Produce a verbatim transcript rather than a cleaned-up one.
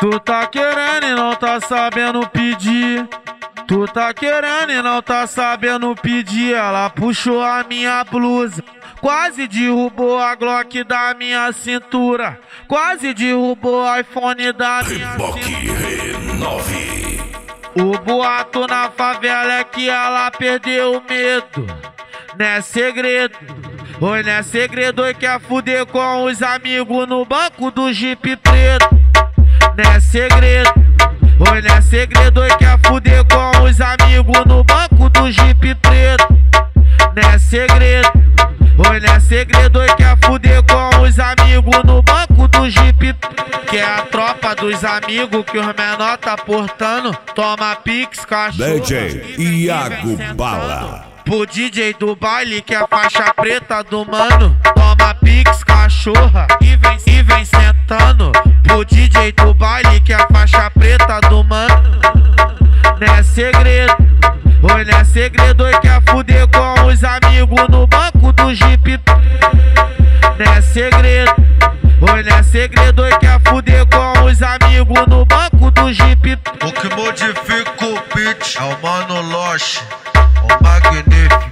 Tu tá querendo e não tá sabendo pedir. Tu tá querendo e não tá sabendo pedir. Ela puxou a minha blusa, quase derrubou a Glock da minha cintura, quase derrubou o iPhone da minha cintura. O boato na favela é que ela perdeu o medo. Não é segredo, oi, não é segredo. Oi, quer fuder com os amigos no banco do Jeep preto. Não é segredo, oi, não é segredo. Oi, quer fuder com os amigos no banco do Jeep preto. Não é segredo, oi, não é segredo. Oi, quer fuder com os amigos no banco do Jeep preto. Que é a tropa dos amigos que os menor tá portando. Toma pix, cachorro. D J Iago Bala. Pro D J do baile que é a faixa preta do mano. Toma pix, cachorra, e vem, e vem sentando. Pro D J do baile que é a faixa preta do mano. Não é segredo, oi, não é segredo. Oi, quer fuder com os amigos no banco do Jeep. Não é segredo, oi, não é segredo. Oi, quer fuder com os amigos no banco do Jeep. O que modifica o beat é o Mano Loche, o magnífico.